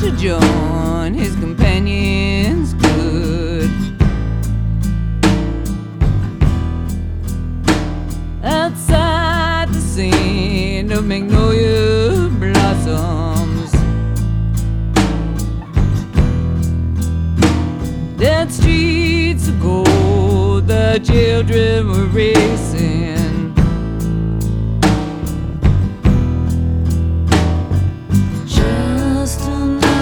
to join his companions good. Outside the scene of magnolia blossoms, dead streets of gold, the children were raised